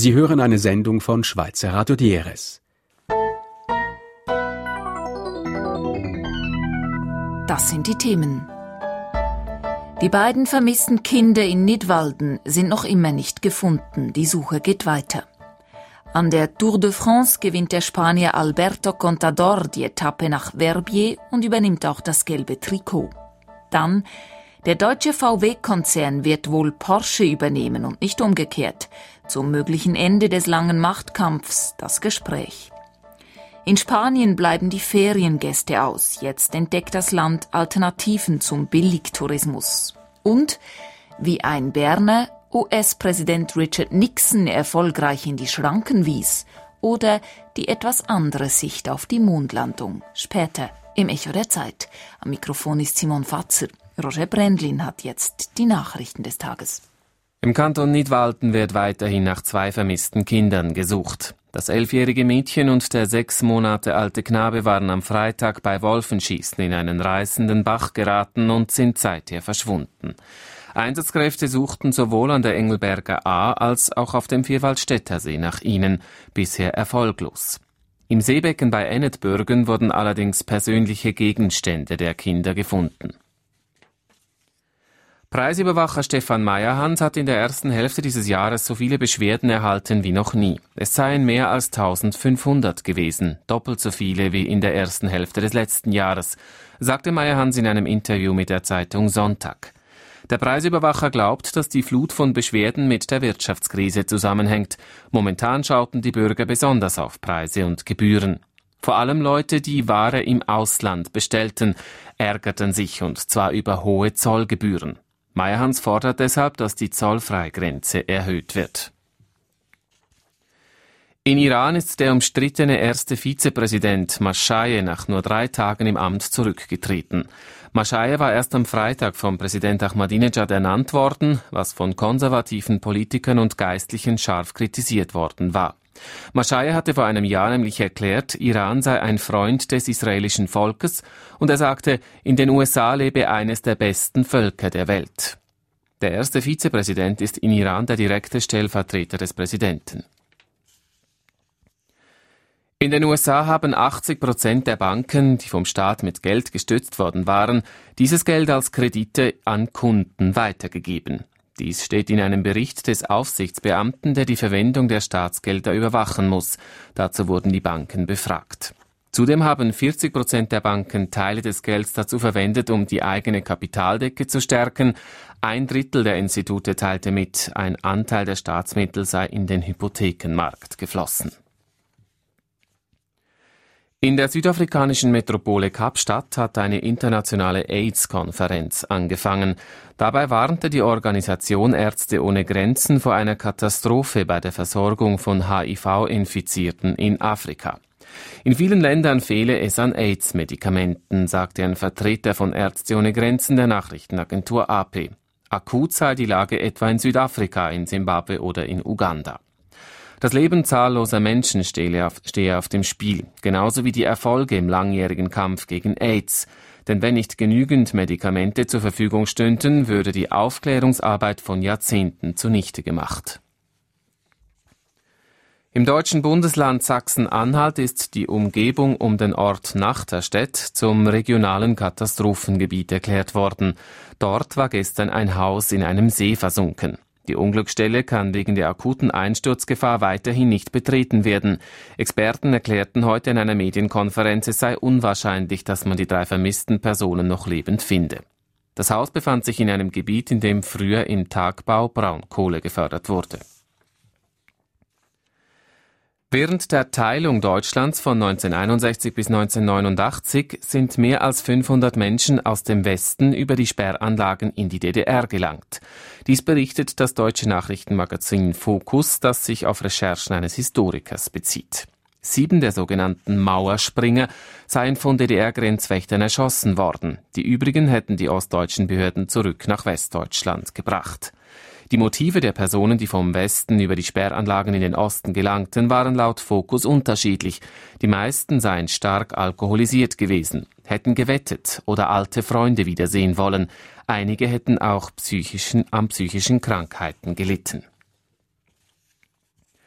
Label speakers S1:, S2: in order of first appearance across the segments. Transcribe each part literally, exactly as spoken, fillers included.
S1: Sie hören eine Sendung von Schweizer Radio D R S.
S2: Das sind die Themen. Die beiden vermissten Kinder in Nidwalden sind noch immer nicht gefunden. Die Suche geht weiter. An der Tour de France gewinnt der Spanier Alberto Contador die Etappe nach Verbier und übernimmt auch das gelbe Trikot. Dann, der deutsche V W-Konzern wird wohl Porsche übernehmen und nicht umgekehrt. Zum möglichen Ende des langen Machtkampfs das Gespräch. In Spanien bleiben die Feriengäste aus. Jetzt entdeckt das Land Alternativen zum Billigtourismus. Und wie ein Berner U S-Präsident Richard Nixon erfolgreich in die Schranken wies. Oder die etwas andere Sicht auf die Mondlandung. Später im Echo der Zeit. Am Mikrofon ist Simon Fatzer. Roger Brändlin hat jetzt die Nachrichten des Tages.
S3: Im Kanton Nidwalden wird weiterhin nach zwei vermissten Kindern gesucht. Das elfjährige Mädchen und der sechs Monate alte Knabe waren am Freitag bei Wolfenschießen in einen reißenden Bach geraten und sind seither verschwunden. Einsatzkräfte suchten sowohl an der Engelberger A als auch auf dem Vierwaldstätter See nach ihnen, bisher erfolglos. Im Seebecken bei Ennetbürgen wurden allerdings persönliche Gegenstände der Kinder gefunden. Preisüberwacher Stefan Meyerhans hat in der ersten Hälfte dieses Jahres so viele Beschwerden erhalten wie noch nie. Es seien mehr als eintausendfünfhundert gewesen, doppelt so viele wie in der ersten Hälfte des letzten Jahres, sagte Meyerhans in einem Interview mit der Zeitung Sonntag. Der Preisüberwacher glaubt, dass die Flut von Beschwerden mit der Wirtschaftskrise zusammenhängt. Momentan schauten die Bürger besonders auf Preise und Gebühren. Vor allem Leute, die Ware im Ausland bestellten, ärgerten sich, und zwar über hohe Zollgebühren. Meyerhans fordert deshalb, dass die Zollfreigrenze erhöht wird. In Iran ist der umstrittene erste Vizepräsident Maschaje nach nur drei Tagen im Amt zurückgetreten. Maschaje war erst am Freitag vom Präsident Ahmadinejad ernannt worden, was von konservativen Politikern und Geistlichen scharf kritisiert worden war. Maschaje hatte vor einem Jahr nämlich erklärt, Iran sei ein Freund des israelischen Volkes, und er sagte, in den U S A lebe eines der besten Völker der Welt. Der erste Vizepräsident ist in Iran der direkte Stellvertreter des Präsidenten. In den U S A haben achtzig Prozent der Banken, die vom Staat mit Geld gestützt worden waren, dieses Geld als Kredite an Kunden weitergegeben. Dies steht in einem Bericht des Aufsichtsbeamten, der die Verwendung der Staatsgelder überwachen muss. Dazu wurden die Banken befragt. Zudem haben vierzig Prozent der Banken Teile des Gelds dazu verwendet, um die eigene Kapitaldecke zu stärken. Ein Drittel der Institute teilte mit, ein Anteil der Staatsmittel sei in den Hypothekenmarkt geflossen. In der südafrikanischen Metropole Kapstadt hat eine internationale AIDS-Konferenz angefangen. Dabei warnte die Organisation Ärzte ohne Grenzen vor einer Katastrophe bei der Versorgung von H I V-Infizierten in Afrika. In vielen Ländern fehle es an AIDS-Medikamenten, sagte ein Vertreter von Ärzte ohne Grenzen der Nachrichtenagentur A P. Akut sei die Lage etwa in Südafrika, in Simbabwe oder in Uganda. Das Leben zahlloser Menschen stehe auf, stehe auf dem Spiel, genauso wie die Erfolge im langjährigen Kampf gegen AIDS. Denn wenn nicht genügend Medikamente zur Verfügung stünden, würde die Aufklärungsarbeit von Jahrzehnten zunichte gemacht. Im deutschen Bundesland Sachsen-Anhalt ist die Umgebung um den Ort Nachterstedt zum regionalen Katastrophengebiet erklärt worden. Dort war gestern ein Haus in einem See versunken. Die Unglücksstelle kann wegen der akuten Einsturzgefahr weiterhin nicht betreten werden. Experten erklärten heute in einer Medienkonferenz, es sei unwahrscheinlich, dass man die drei vermissten Personen noch lebend finde. Das Haus befand sich in einem Gebiet, in dem früher im Tagbau Braunkohle gefördert wurde. Während der Teilung Deutschlands von neunzehnhunderteinundsechzig bis neunzehnhundertneunundachtzig sind mehr als fünfhundert Menschen aus dem Westen über die Sperranlagen in die D D R gelangt. Dies berichtet das deutsche Nachrichtenmagazin Focus, das sich auf Recherchen eines Historikers bezieht. Sieben der sogenannten Mauerspringer seien von D D R-Grenzwächtern erschossen worden. Die übrigen hätten die ostdeutschen Behörden zurück nach Westdeutschland gebracht. Die Motive der Personen, die vom Westen über die Sperranlagen in den Osten gelangten, waren laut Focus unterschiedlich. Die meisten seien stark alkoholisiert gewesen, hätten gewettet oder alte Freunde wiedersehen wollen. Einige hätten auch psychischen, an psychischen Krankheiten gelitten.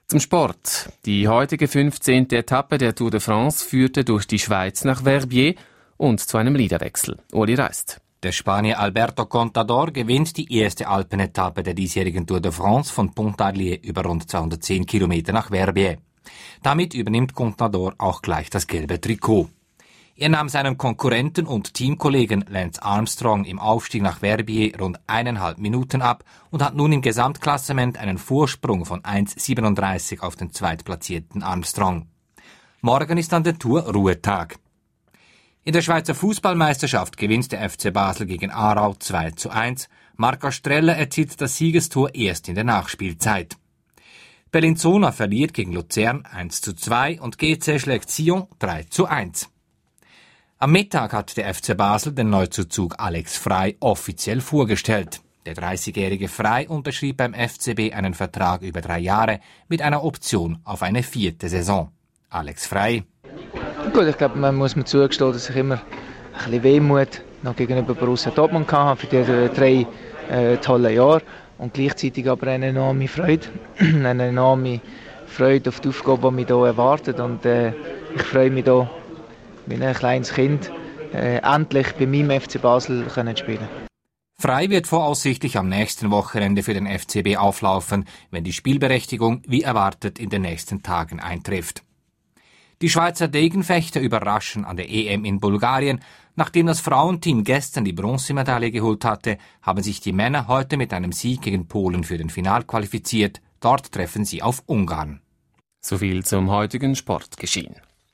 S3: Zum Sport. Die heutige fünfzehnte Etappe der Tour de France führte durch die Schweiz nach Verbier und zu einem Liederwechsel. Uli reist.
S4: Der Spanier Alberto Contador gewinnt die erste Alpenetappe der diesjährigen Tour de France von Pontarlier über rund zweihundertzehn Kilometer nach Verbier. Damit übernimmt Contador auch gleich das gelbe Trikot. Er nahm seinem Konkurrenten und Teamkollegen Lance Armstrong im Aufstieg nach Verbier rund eineinhalb Minuten ab und hat nun im Gesamtklassement einen Vorsprung von eins Komma siebenunddreißig auf den zweitplatzierten Armstrong. Morgen ist an der Tour Ruhetag. In der Schweizer Fußballmeisterschaft gewinnt der F C Basel gegen Aarau zwei zu eins. Marco Streller erzielt das Siegestor erst in der Nachspielzeit. Bellinzona verliert gegen Luzern eins zu zwei und G C schlägt Sion drei zu eins. Am Mittag hat der F C Basel den Neuzuzug Alex Frey offiziell vorgestellt. Der dreißigjährige Frey unterschrieb beim F C B einen Vertrag über drei Jahre mit einer Option auf eine vierte Saison. Alex Frey.
S5: Gut, ich glaube, man muss mir zugestehen, dass ich immer ein bisschen Wehmut noch gegenüber Borussia Dortmund hatte für diese drei äh, tollen Jahre und gleichzeitig aber eine enorme Freude, eine enorme Freude auf die Aufgabe, die mich hier erwartet, und äh, ich freue mich hier, wie ein kleines Kind, äh, endlich bei meinem F C Basel können spielen.
S4: Frey wird voraussichtlich am nächsten Wochenende für den F C B auflaufen, wenn die Spielberechtigung wie erwartet in den nächsten Tagen eintrifft. Die Schweizer Degenfechter überraschen an der E M in Bulgarien. Nachdem das Frauenteam gestern die Bronzemedaille geholt hatte, haben sich die Männer heute mit einem Sieg gegen Polen für den Final qualifiziert. Dort treffen sie auf Ungarn.
S3: Soviel zum heutigen Sportgeschehen.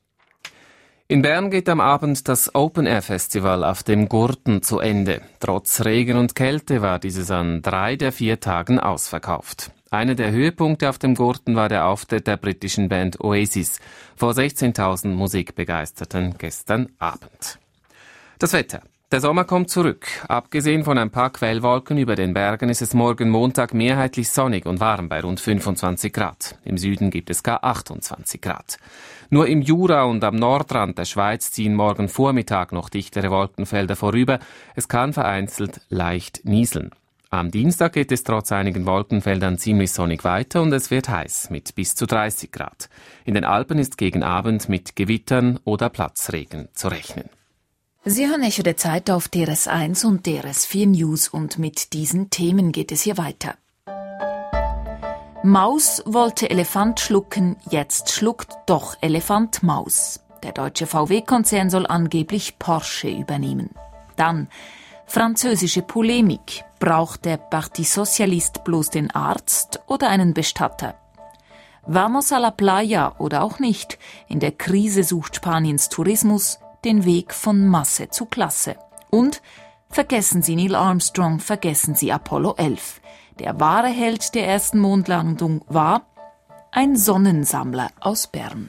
S3: In Bern geht am Abend das Open-Air-Festival auf dem Gurten zu Ende. Trotz Regen und Kälte war dieses an drei der vier Tagen ausverkauft. Einer der Höhepunkte auf dem Gurten war der Auftritt der britischen Band Oasis vor sechzehntausend Musikbegeisterten gestern Abend. Das Wetter. Der Sommer kommt zurück. Abgesehen von ein paar Quellwolken über den Bergen ist es morgen Montag mehrheitlich sonnig und warm bei rund fünfundzwanzig Grad. Im Süden gibt es gar achtundzwanzig Grad. Nur im Jura und am Nordrand der Schweiz ziehen morgen Vormittag noch dichtere Wolkenfelder vorüber. Es kann vereinzelt leicht nieseln. Am Dienstag geht es trotz einigen Wolkenfeldern ziemlich sonnig weiter und es wird heiß mit bis zu dreißig Grad. In den Alpen ist gegen Abend mit Gewittern oder Platzregen zu rechnen.
S2: Sie hören Echo der Zeit auf D R S eins und D R S vier News und mit diesen Themen geht es hier weiter. Maus wollte Elefant schlucken, jetzt schluckt doch Elefant Maus. Der deutsche V W-Konzern soll angeblich Porsche übernehmen. Dann französische Polemik. Braucht der Parti Socialiste bloß den Arzt oder einen Bestatter? Vamos a la playa oder auch nicht. In der Krise sucht Spaniens Tourismus den Weg von Masse zu Klasse. Und vergessen Sie Neil Armstrong, vergessen Sie Apollo elf. Der wahre Held der ersten Mondlandung war ein Sonnensammler aus Bern.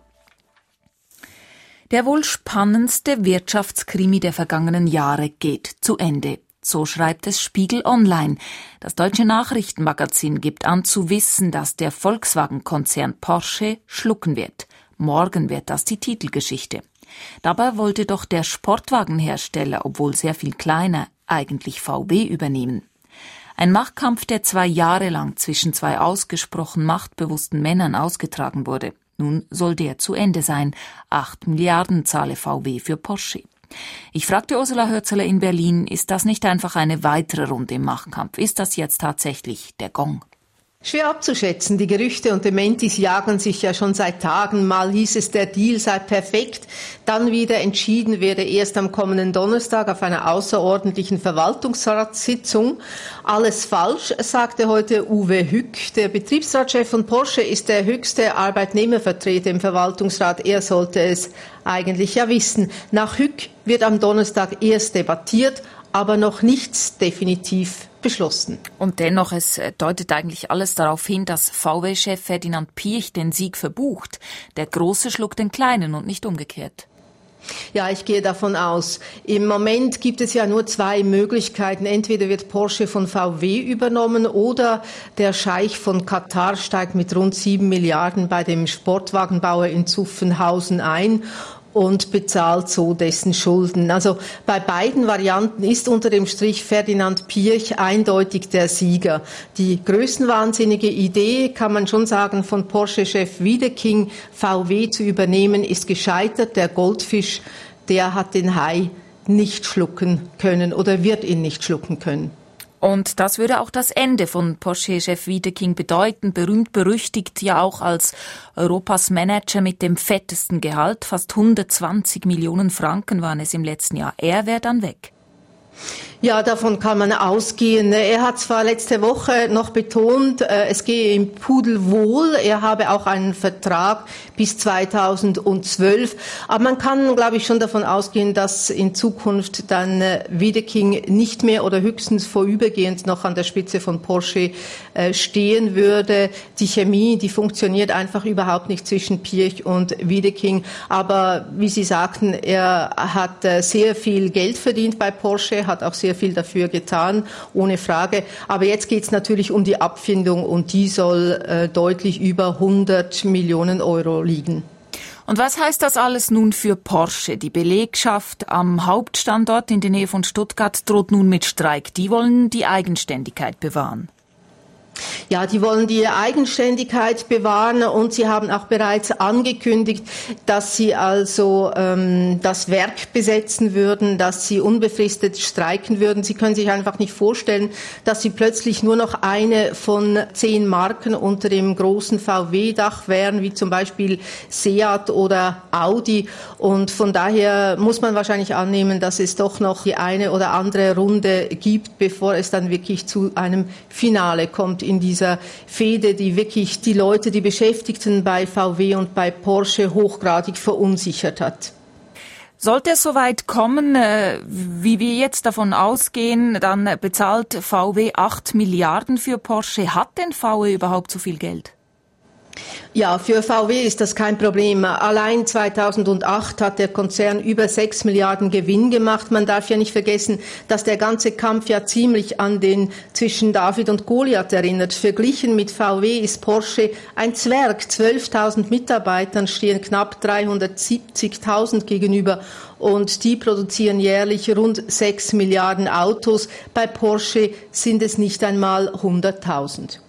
S2: Der wohl spannendste Wirtschaftskrimi der vergangenen Jahre geht zu Ende. So schreibt es Spiegel Online. Das deutsche Nachrichtenmagazin gibt an zu wissen, dass der Volkswagen-Konzern Porsche schlucken wird. Morgen wird das die Titelgeschichte. Dabei wollte doch der Sportwagenhersteller, obwohl sehr viel kleiner, eigentlich V W übernehmen. Ein Machtkampf, der zwei Jahre lang zwischen zwei ausgesprochen machtbewussten Männern ausgetragen wurde. Nun soll der zu Ende sein. Acht Milliarden zahle V W für Porsche. Ich fragte Ursula Hürzeler in Berlin, ist das nicht einfach eine weitere Runde im Machtkampf? Ist das jetzt tatsächlich der Gong?
S6: Schwer abzuschätzen. Die Gerüchte und Dementis jagen sich ja schon seit Tagen. Mal hieß es, der Deal sei perfekt. Dann wieder entschieden werde erst am kommenden Donnerstag auf einer außerordentlichen Verwaltungsratssitzung. Alles falsch, sagte heute Uwe Hück. Der Betriebsratschef von Porsche ist der höchste Arbeitnehmervertreter im Verwaltungsrat. Er sollte es eigentlich ja wissen. Nach Hück wird am Donnerstag erst debattiert, aber noch nichts definitiv beschlossen.
S2: Und dennoch, es deutet eigentlich alles darauf hin, dass V W-Chef Ferdinand Piëch den Sieg verbucht. Der Große schluckt den Kleinen und nicht umgekehrt.
S6: Ja, ich gehe davon aus. Im Moment gibt es ja nur zwei Möglichkeiten. Entweder wird Porsche von V W übernommen oder der Scheich von Katar steigt mit rund sieben Milliarden bei dem Sportwagenbauer in Zuffenhausen ein. und bezahlt so dessen Schulden. Also bei beiden Varianten ist unter dem Strich Ferdinand Piëch eindeutig der Sieger. Die größenwahnsinnige Idee, kann man schon sagen, von Porsche-Chef Wiedeking V W zu übernehmen, ist gescheitert. Der Goldfisch, der hat den Hai nicht schlucken können oder wird ihn nicht schlucken können.
S2: Und das würde auch das Ende von Porsche-Chef Wiedeking bedeuten. Berühmt berüchtigt ja auch als Europas Manager mit dem fettesten Gehalt. Fast hundertzwanzig Millionen Franken waren es im letzten Jahr. Er wäre dann weg.
S6: Ja, davon kann man ausgehen. Er hat zwar letzte Woche noch betont, es gehe ihm pudelwohl. Er habe auch einen Vertrag bis zweitausendzwölf. Aber man kann, glaube ich, schon davon ausgehen, dass in Zukunft dann Wiedeking nicht mehr oder höchstens vorübergehend noch an der Spitze von Porsche stehen würde. Die Chemie, die funktioniert einfach überhaupt nicht zwischen Piëch und Wiedeking. Aber wie Sie sagten, er hat sehr viel Geld verdient bei Porsche, hat auch sehr viel dafür getan, ohne Frage. Aber jetzt geht es natürlich um die Abfindung und die soll äh, deutlich über hundert Millionen Euro liegen.
S2: Und was heißt das alles nun für Porsche? Die Belegschaft am Hauptstandort in der Nähe von Stuttgart droht nun mit Streik. Die wollen die Eigenständigkeit bewahren.
S6: Ja, die wollen die Eigenständigkeit bewahren und sie haben auch bereits angekündigt, dass sie also ähm, das Werk besetzen würden, dass sie unbefristet streiken würden. Sie können sich einfach nicht vorstellen, dass sie plötzlich nur noch eine von zehn Marken unter dem großen V W-Dach wären, wie zum Beispiel Seat oder Audi. Und von daher muss man wahrscheinlich annehmen, dass es doch noch die eine oder andere Runde gibt, bevor es dann wirklich zu einem Finale kommt in dieser Fehde, die wirklich die Leute, die Beschäftigten bei V W und bei Porsche hochgradig verunsichert hat.
S2: Sollte es soweit kommen, wie wir jetzt davon ausgehen, dann bezahlt V W acht Milliarden für Porsche. Hat denn V W überhaupt so viel Geld?
S6: Ja, für V W ist das kein Problem. Allein zweitausendacht hat der Konzern über sechs Milliarden Gewinn gemacht. Man darf ja nicht vergessen, dass der ganze Kampf ja ziemlich an den zwischen David und Goliath erinnert. Verglichen mit V W ist Porsche ein Zwerg. zwölftausend Mitarbeitern stehen knapp dreihundertsiebzigtausend gegenüber und die produzieren jährlich rund sechs Milliarden Autos. Bei Porsche sind es nicht einmal hunderttausend.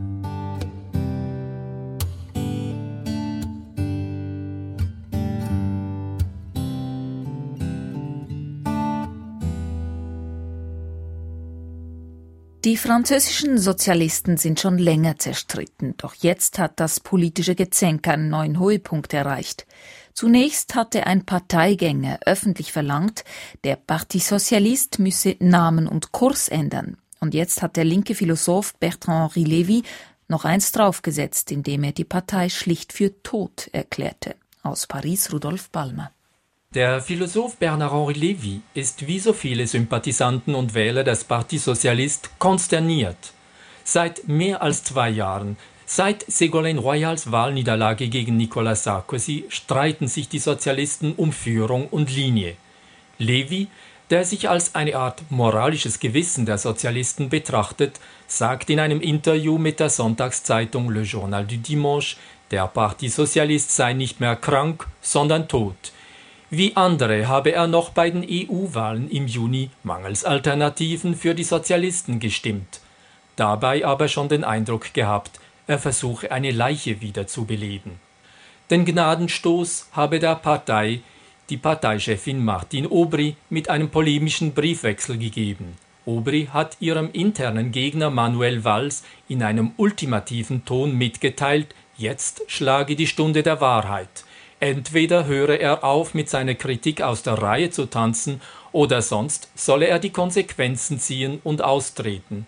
S2: Die französischen Sozialisten sind schon länger zerstritten, doch jetzt hat das politische Gezänk einen neuen Höhepunkt erreicht. Zunächst hatte ein Parteigänger öffentlich verlangt, der Parti Socialiste müsse Namen und Kurs ändern. Und jetzt hat der linke Philosoph Bertrand-Henri Lévy noch eins draufgesetzt, indem er die Partei schlicht für tot erklärte. Aus Paris Rudolf Balmer.
S7: Der Philosoph Bernard-Henri Lévy ist wie so viele Sympathisanten und Wähler des Parti Socialiste konsterniert. Seit mehr als zwei Jahren, seit Ségolène Royals Wahlniederlage gegen Nicolas Sarkozy, streiten sich die Sozialisten um Führung und Linie. Lévy, der sich als eine Art moralisches Gewissen der Sozialisten betrachtet, sagt in einem Interview mit der Sonntagszeitung Le Journal du Dimanche, der Parti Socialiste sei nicht mehr krank, sondern tot. Wie andere habe er noch bei den E U-Wahlen im Juni mangels Alternativen für die Sozialisten gestimmt. Dabei aber schon den Eindruck gehabt, er versuche eine Leiche wieder zu beleben. Den Gnadenstoß habe der Partei die Parteichefin Martine Aubry mit einem polemischen Briefwechsel gegeben. Aubry hat ihrem internen Gegner Manuel Valls in einem ultimativen Ton mitgeteilt, jetzt schlage die Stunde der Wahrheit. Entweder höre er auf, mit seiner Kritik aus der Reihe zu tanzen, oder sonst solle er die Konsequenzen ziehen und austreten.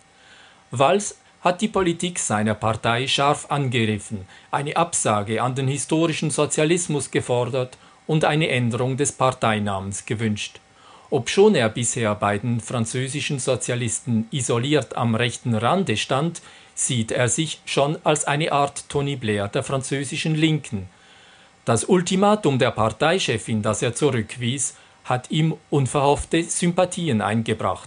S7: Valls hat die Politik seiner Partei scharf angegriffen, eine Absage an den historischen Sozialismus gefordert und eine Änderung des Parteinamens gewünscht. Obschon er bisher bei den französischen Sozialisten isoliert am rechten Rande stand, sieht er sich schon als eine Art Tony Blair der französischen Linken. Das Ultimatum der Parteichefin, das er zurückwies, hat ihm unverhoffte Sympathien eingebracht.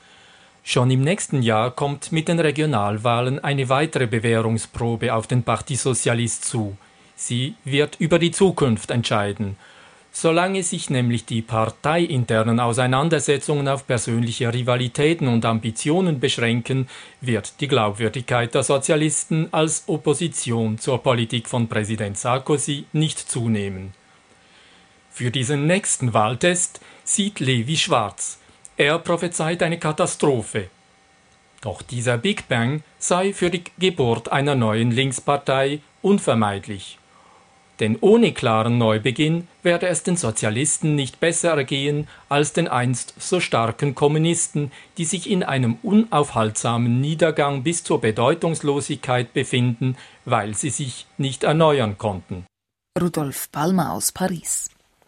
S7: Schon im nächsten Jahr kommt mit den Regionalwahlen eine weitere Bewährungsprobe auf den Parti Socialiste zu. Sie wird über die Zukunft entscheiden. Solange sich nämlich die parteiinternen Auseinandersetzungen auf persönliche Rivalitäten und Ambitionen beschränken, wird die Glaubwürdigkeit der Sozialisten als Opposition zur Politik von Präsident Sarkozy nicht zunehmen. Für diesen nächsten Wahltest sieht Levi schwarz. Er prophezeit eine Katastrophe. Doch dieser Big Bang sei für die Geburt einer neuen Linkspartei unvermeidlich. Denn ohne klaren Neubeginn werde es den Sozialisten nicht besser ergehen als den einst so starken Kommunisten, die sich in einem unaufhaltsamen Niedergang bis zur Bedeutungslosigkeit befinden, weil sie sich nicht erneuern konnten.
S2: Rudolf Palmer aus Paris.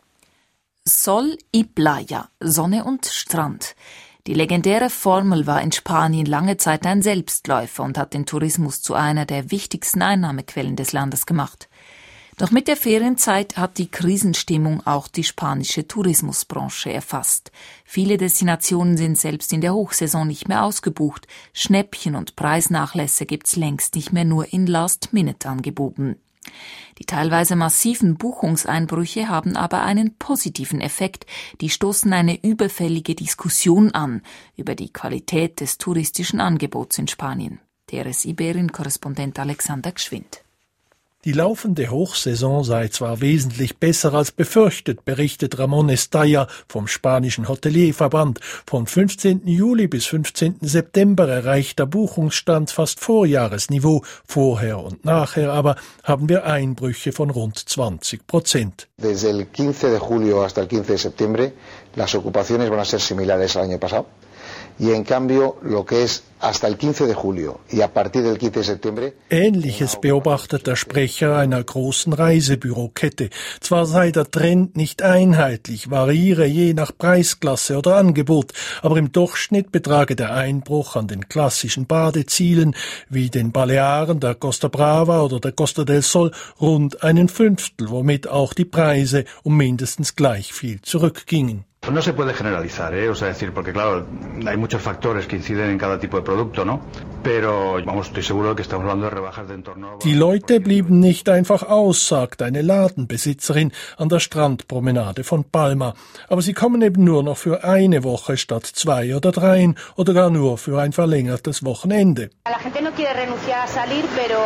S2: Sol y playa, Sonne und Strand. Die legendäre Formel war in Spanien lange Zeit ein Selbstläufer und hat den Tourismus zu einer der wichtigsten Einnahmequellen des Landes gemacht. Doch mit der Ferienzeit hat die Krisenstimmung auch die spanische Tourismusbranche erfasst. Viele Destinationen sind selbst in der Hochsaison nicht mehr ausgebucht. Schnäppchen und Preisnachlässe gibt's längst nicht mehr nur in Last-Minute-Angeboten. Die teilweise massiven Buchungseinbrüche haben aber einen positiven Effekt. Die stoßen eine überfällige Diskussion an über die Qualität des touristischen Angebots in Spanien. T R S Iberien-Korrespondent Alexander Gschwind.
S8: Die laufende Hochsaison sei zwar wesentlich besser als befürchtet, berichtet Ramón Estalla vom spanischen Hotelierverband. Von fünfzehnten Juli bis fünfzehnten September erreicht der Buchungsstand fast Vorjahresniveau. Vorher und nachher aber haben wir Einbrüche von rund zwanzig Prozent.
S9: Desde el quince de julio hasta el quince de septiembre, las ocupaciones van a ser similares al año pasado. Y en cambio, lo que es hasta el quince de julio y a partir del quince de septiembre...
S8: Ähnliches beobachtet der Sprecher einer großen Reisebürokette. Zwar sei der Trend nicht einheitlich, variiere je nach Preisklasse oder Angebot, aber im Durchschnitt betrage der Einbruch an den klassischen Badezielen wie den Balearen, der Costa Brava oder der Costa del Sol rund einen Fünftel, womit auch die Preise um mindestens gleich viel zurückgingen.
S10: No se puede generalizar, ¿eh? O sea, decir, porque claro, hay muchos factores que inciden en cada tipo de producto, ¿no? Pero, vamos, estoy seguro de que estamos hablando de rebajas de en torno...
S8: Die Leute blieben nicht einfach aus, sagt eine Ladenbesitzerin an der Strandpromenade von Palma. Aber sie kommen eben nur noch für eine Woche statt zwei oder dreien oder gar nur für ein verlängertes Wochenende.
S11: La gente no quiere renunciar a salir, pero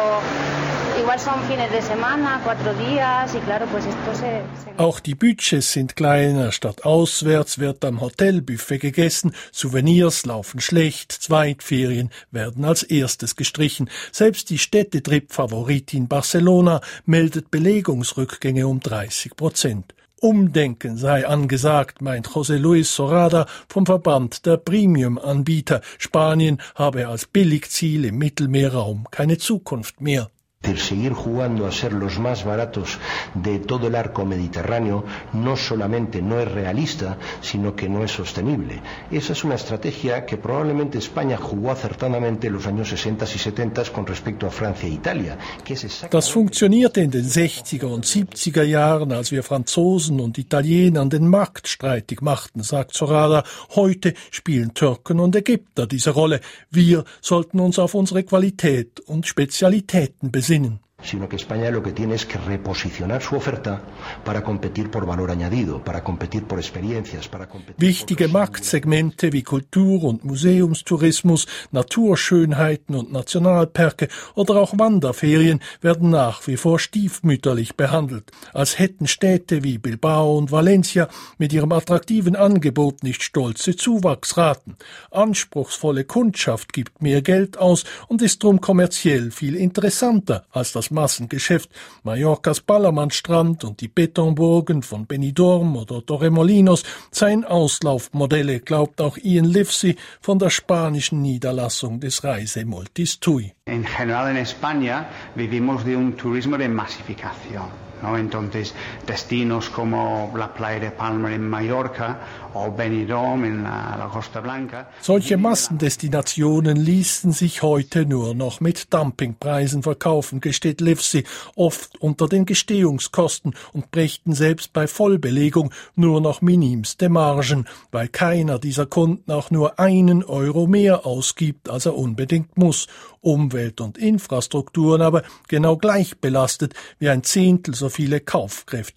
S11: igual son fines de semana, cuatro días, y claro, pues esto se...
S8: Auch die Budgets sind kleiner, statt auswärts wird am Hotelbuffet gegessen, Souvenirs laufen schlecht, Zweitferien werden als erstes gestrichen. Selbst die Städtetrip-Favoritin Barcelona meldet Belegungsrückgänge um dreißig Prozent. Umdenken sei angesagt, meint José Luis Sorada vom Verband der Premium-Anbieter. Spanien habe als Billigziel im Mittelmeerraum keine Zukunft mehr.
S12: Seguir jugando a ser los más baratos de todo el arco mediterráneo no solamente no es realista, sino que no es sostenible. Esa es una estrategia que probablemente España jugó acertadamente en los años sesenta y setenta con respecto a Francia e Italia. Que es
S8: das funktionierte in den sechziger und siebziger Jahren, als wir Franzosen und Italienern den Markt streitig machten, sagt Sorada. Heute spielen Türken und Ägypter diese Rolle. Wir sollten uns auf unsere Qualität und Spezialitäten besinnen.
S12: Sino que España lo que tiene es que reposicionar su oferta para competir por valor añadido, para competir por experiencias, para competir
S8: Wichtige Marktsegmente wie Kultur- und Museumstourismus, Naturschönheiten und Nationalparke oder auch Wanderferien werden nach wie vor stiefmütterlich behandelt, als hätten Städte wie Bilbao und Valencia mit ihrem attraktiven Angebot nicht stolze Zuwachsraten. Anspruchsvolle Kundschaft gibt mehr Geld aus und ist drum kommerziell viel interessanter als das Massengeschäft. Mallorcas Ballermannstrand und die Betonburgen von Benidorm oder Torremolinos seien Auslaufmodelle, glaubt auch Ian Livesey von der spanischen Niederlassung des Reisemultis T U I.
S13: En general en España vivimos de un turismo de masificación, ¿no? Entonces, destinos como la playa de Palma en Mallorca o Benidorm en la, la Costa Blanca.
S8: Solche Massendestinationen ließen sich heute nur noch mit Dumpingpreisen verkaufen, gesteht Livesey, oft unter den Gestehungskosten und brächten selbst bei Vollbelegung nur noch minimste Margen, weil keiner dieser Kunden auch nur einen Euro mehr ausgibt, als er unbedingt muss. Umwelt und Infrastrukturen aber genau gleich belastet wie ein Zehntel so viele kaufkräftige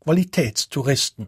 S8: Qualitätstouristen.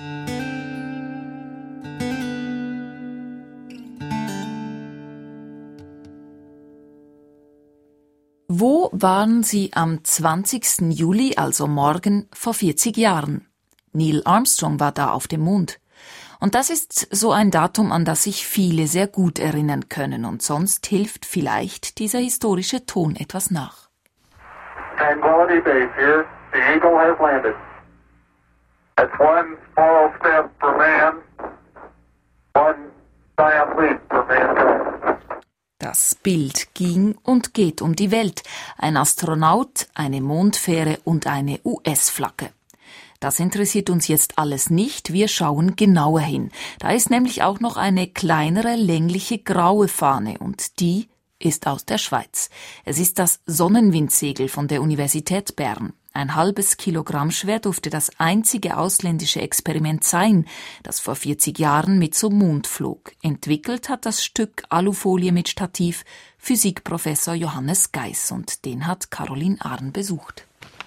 S2: Wo waren Sie am zwanzigsten Juli, also morgen, vor vierzig Jahren? Neil Armstrong war da auf dem Mond. Und das ist so ein Datum, an das sich viele sehr gut erinnern können. Und sonst hilft vielleicht dieser historische Ton etwas nach.
S14: Tranquility Base here. The Eagle has landed. That's one small step for man, one giant leap for mankind.
S2: Das Bild ging und geht um die Welt. Ein Astronaut, eine Mondfähre und eine U S-Flagge. Das interessiert uns jetzt alles nicht, wir schauen genauer hin. Da ist nämlich auch noch eine kleinere, längliche, graue Fahne und die ist aus der Schweiz. Es ist das Sonnenwindsegel von der Universität Bern. Ein halbes Kilogramm schwer durfte das einzige ausländische Experiment sein, das vor vierzig Jahren mit zum Mond flog. Entwickelt hat das Stück Alufolie mit Stativ Physikprofessor Johannes Geiss und den hat Caroline Arn besucht.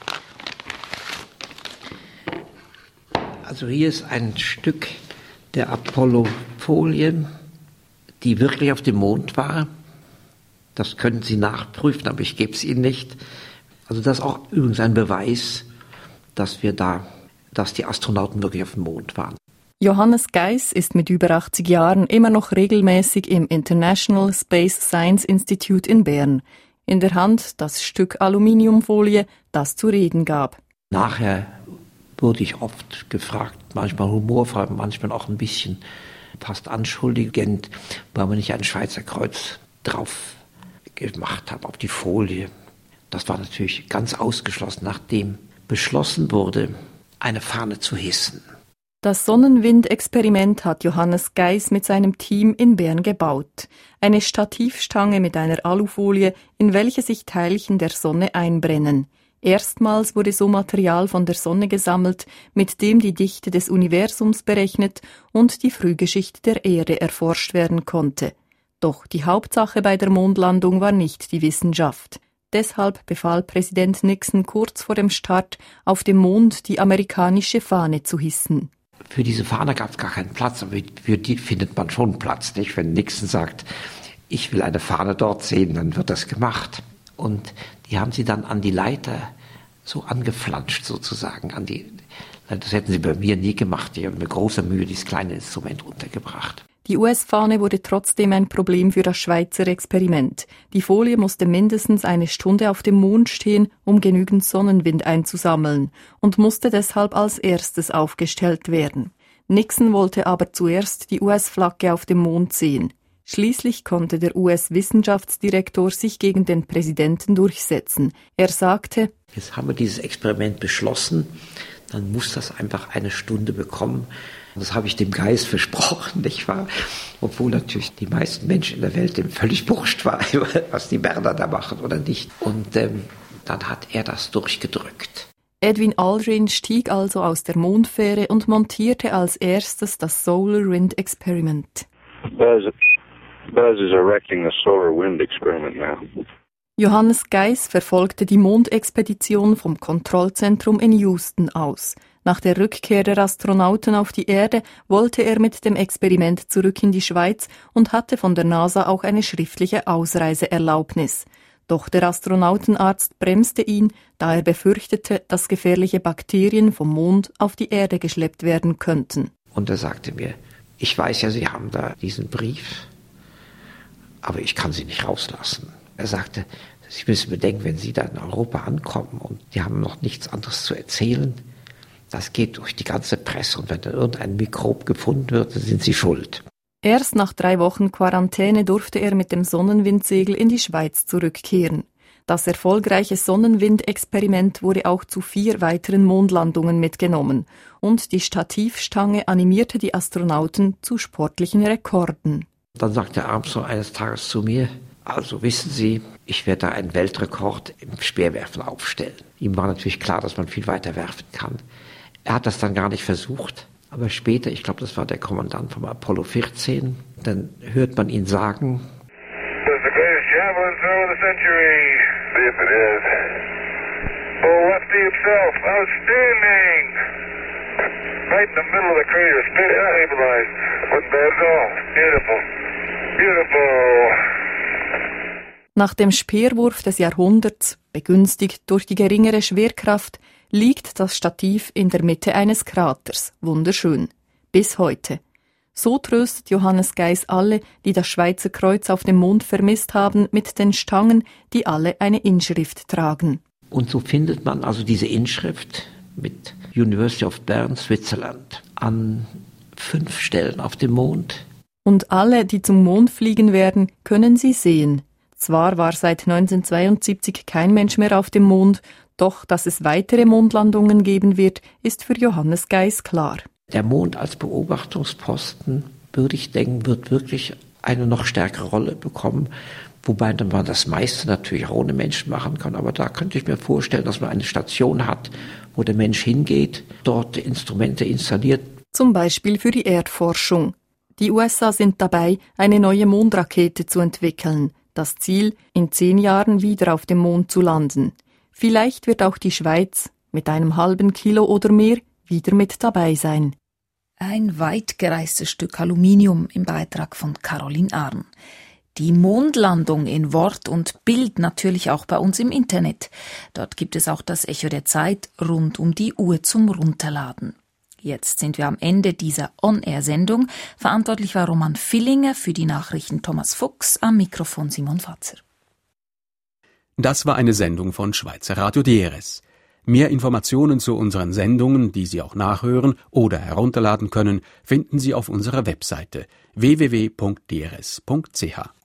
S15: Also hier ist ein Stück der Apollo-Folie, die wirklich auf dem Mond war. Das können Sie nachprüfen, aber ich gebe es Ihnen nicht. Also das ist auch übrigens ein Beweis, dass wir da, dass die Astronauten wirklich auf dem Mond waren.
S16: Johannes Geiss ist mit über achtzig Jahren immer noch regelmäßig im International Space Science Institute in Bern. In der Hand das Stück Aluminiumfolie, das zu reden gab.
S15: Nachher wurde ich oft gefragt, manchmal humorvoll, manchmal auch ein bisschen fast anschuldigend, weil man nicht ein Schweizer Kreuz drauf gemacht hat auf die Folie. Das war natürlich ganz ausgeschlossen, nachdem beschlossen wurde, eine Fahne zu hissen.
S16: Das Sonnenwindexperiment hat Johannes Geiss mit seinem Team in Bern gebaut. Eine Stativstange mit einer Alufolie, in welche sich Teilchen der Sonne einbrennen. Erstmals wurde so Material von der Sonne gesammelt, mit dem die Dichte des Universums berechnet und die Frühgeschichte der Erde erforscht werden konnte. Doch die Hauptsache bei der Mondlandung war nicht die Wissenschaft. Deshalb befahl Präsident Nixon kurz vor dem Start, auf dem Mond die amerikanische Fahne zu hissen.
S15: Für diese Fahne gab es gar keinen Platz, aber für die findet man schon Platz, nicht? Wenn Nixon sagt, ich will eine Fahne dort sehen, dann wird das gemacht. Und die haben sie dann an die Leiter so angeflanscht sozusagen. An die, das hätten sie bei mir nie gemacht. Die haben mit großer Mühe dieses kleine Instrument untergebracht.
S16: Die U S-Fahne wurde trotzdem ein Problem für das Schweizer Experiment. Die Folie musste mindestens eine Stunde auf dem Mond stehen, um genügend Sonnenwind einzusammeln und musste deshalb als erstes aufgestellt werden. Nixon wollte aber zuerst die U S-Flagge auf dem Mond sehen. Schließlich konnte der U S-Wissenschaftsdirektor sich gegen den Präsidenten durchsetzen. Er sagte,
S15: jetzt haben wir dieses Experiment beschlossen, dann muss das einfach eine Stunde bekommen. Das habe ich dem Geiss versprochen, nicht wahr? Obwohl natürlich die meisten Menschen in der Welt dem völlig wurscht war, was die Berner da machen oder nicht. Und ähm, dann hat er das durchgedrückt.
S16: Edwin Aldrin stieg also aus der Mondfähre und montierte als erstes das Solar Wind Experiment.
S17: Buzz, Buzz is erecting the Solar Wind Experiment now.
S16: Johannes Geiss verfolgte die Mondexpedition vom Kontrollzentrum in Houston aus. Nach der Rückkehr der Astronauten auf die Erde wollte er mit dem Experiment zurück in die Schweiz und hatte von der NASA auch eine schriftliche Ausreiseerlaubnis. Doch der Astronautenarzt bremste ihn, da er befürchtete, dass gefährliche Bakterien vom Mond auf die Erde geschleppt werden könnten.
S15: Und er sagte mir, ich weiß ja, Sie haben da diesen Brief, aber ich kann Sie nicht rauslassen. Er sagte, Sie müssen bedenken, wenn Sie da in Europa ankommen und die haben noch nichts anderes zu erzählen, das geht durch die ganze Presse und wenn da irgendein Mikrob gefunden wird, dann sind Sie schuld.
S16: Erst nach drei Wochen Quarantäne durfte er mit dem Sonnenwindsegel in die Schweiz zurückkehren. Das erfolgreiche Sonnenwindexperiment wurde auch zu vier weiteren Mondlandungen mitgenommen und die Stativstange animierte die Astronauten zu sportlichen Rekorden.
S15: Dann sagte Armstrong eines Tages zu mir, also wissen Sie, ich werde da einen Weltrekord im Speerwerfen aufstellen. Ihm war natürlich klar, dass man viel weiter werfen kann. Er hat das dann gar nicht versucht, aber später, ich glaube, das war der Kommandant vom Apollo vierzehn, dann hört man ihn sagen,
S17: "This is the greatest javelin throw of the century." See if it is. Oh, Lefty himself, outstanding.
S14: right in the middle of the crater, stabilized. Wasn't bad at all. Beautiful. Beautiful.
S16: Nach dem Speerwurf des Jahrhunderts, begünstigt durch die geringere Schwerkraft, liegt das Stativ in der Mitte eines Kraters. Wunderschön. Bis heute. So tröstet Johannes Geiss alle, die das Schweizer Kreuz auf dem Mond vermisst haben, mit den Stangen, die alle eine Inschrift tragen.
S15: Und so findet man also diese Inschrift mit University of Bern, Switzerland, an fünf Stellen auf dem Mond.
S16: Und alle, die zum Mond fliegen werden, können sie sehen. Zwar war seit neunzehnhundertzweiundsiebzig kein Mensch mehr auf dem Mond, doch dass es weitere Mondlandungen geben wird, ist für Johannes Geiss klar.
S15: Der Mond als Beobachtungsposten, würde ich denken, wird wirklich eine noch stärkere Rolle bekommen, wobei man das meiste natürlich auch ohne Menschen machen kann. Aber da könnte ich mir vorstellen, dass man eine Station hat, wo der Mensch hingeht, dort Instrumente installiert.
S16: Zum Beispiel für die Erdforschung. Die U S A sind dabei, eine neue Mondrakete zu entwickeln. Das Ziel, in zehn Jahren wieder auf dem Mond zu landen. Vielleicht wird auch die Schweiz mit einem halben Kilo oder mehr wieder mit dabei sein.
S2: Ein weit gereistes Stück Aluminium im Beitrag von Caroline Arn. Die Mondlandung in Wort und Bild natürlich auch bei uns im Internet. Dort gibt es auch das Echo der Zeit rund um die Uhr zum Runterladen. Jetzt sind wir am Ende dieser On-Air-Sendung. Verantwortlich war Roman Villinger, für die Nachrichten Thomas Fuchs, am Mikrofon Simon Fatzer.
S1: Das war eine Sendung von Schweizer Radio D R S. Mehr Informationen zu unseren Sendungen, die Sie auch nachhören oder herunterladen können, finden Sie auf unserer Webseite w w w punkt d r s punkt c h.